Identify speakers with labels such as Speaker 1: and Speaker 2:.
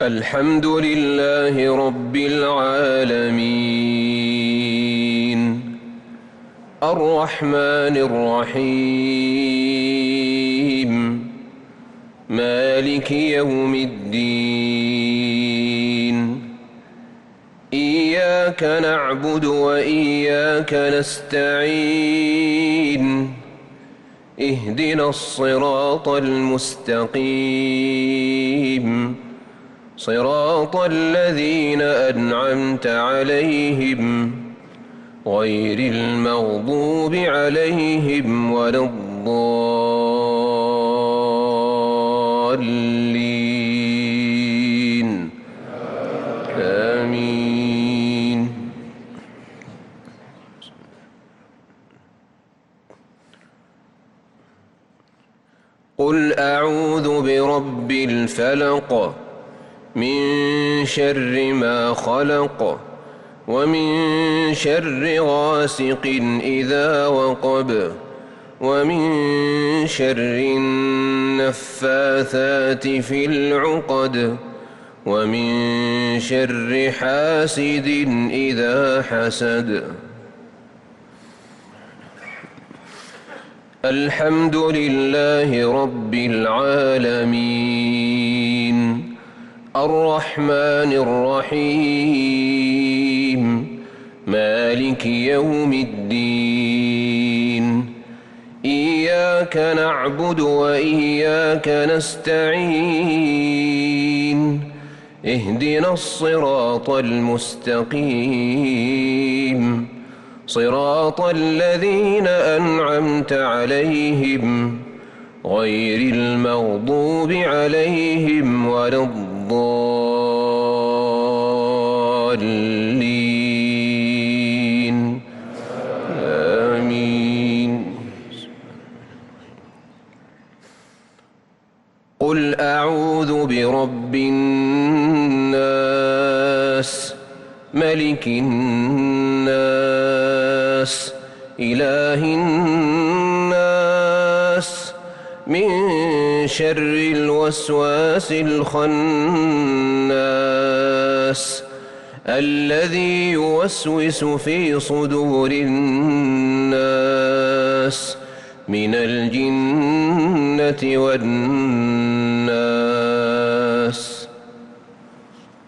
Speaker 1: الحمد لله رب العالمين الرحمن الرحيم مالك يوم الدين إياك نعبد وإياك نستعين اهدنا الصراط المستقيم صراط الذين أنعمت عليهم غير المغضوب عليهم ولا الضالين آمين. قل أعوذ برب الفلق من شر ما خلق ومن شر غاسق إذا وقب ومن شر النفاثات في العقد ومن شر حاسد إذا حسد. الحمد لله رب العالمين الرحمن الرحيم مالك يوم الدين إياك نعبد وإياك نستعين اهدنا الصراط المستقيم صراط الذين أنعمت عليهم غير المغضوب عليهم ولا الضالين آمين. قل أعوذ برب الناس ملك الناس إله الناس من شر الوسواس الخناس الذي يوسوس في صدور الناس من الجنة والناس.